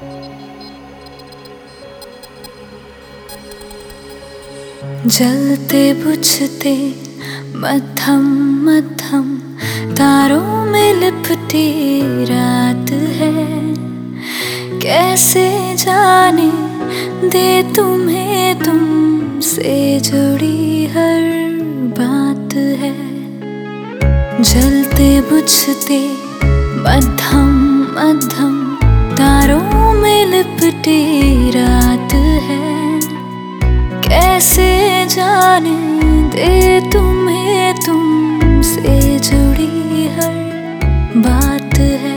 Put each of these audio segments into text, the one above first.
जलते बुझते मध्यम मध्यम तारों में लिपटी रात है। कैसे जाने दे तुम्हें तुमसे जुड़ी हर बात है। जलते बुझते मध्यम मध्यम तारों में लिपटी रात है। कैसे जाने दे तुम्हें तुमसे जुड़ी हर बात है।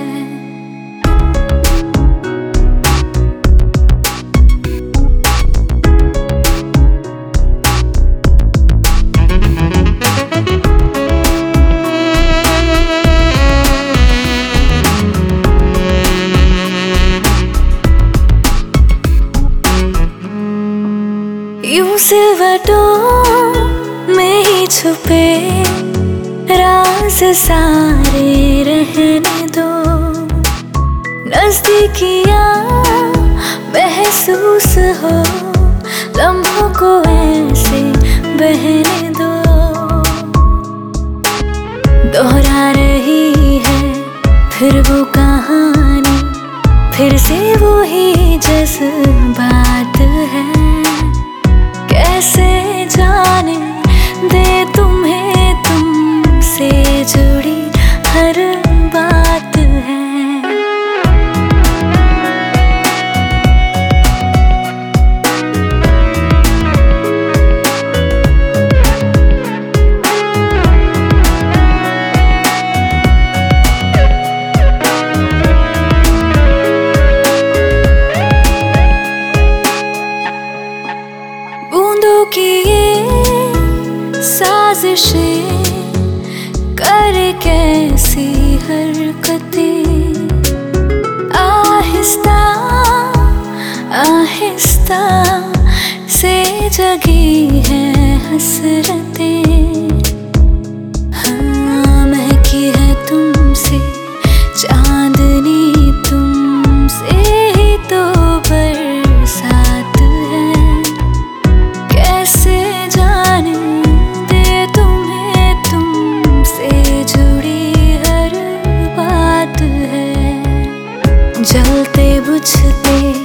यूं सिलवटों में ही छुपे राज सारे रहने दो। नजदीकियां महसूस हो लम्हों को ऐसे बहने दो। दोहरा रही है फिर वो कहानी, फिर से वो ही जज्बात है। कैसे जाने दे तुम्हें तुमसे जुड़ी हर बात है। बूंदों की ये साजिशें करे कैसी हरकतें। आहिस्ता आहिस्ता से जगी है हसरतें। हाँ महकी है तुमसे चांदनी, तुमसे ही तो बरसात है। कैसे जाने दे तुम्हें तुमसे जुड़ी हर बात है। जलते बुझते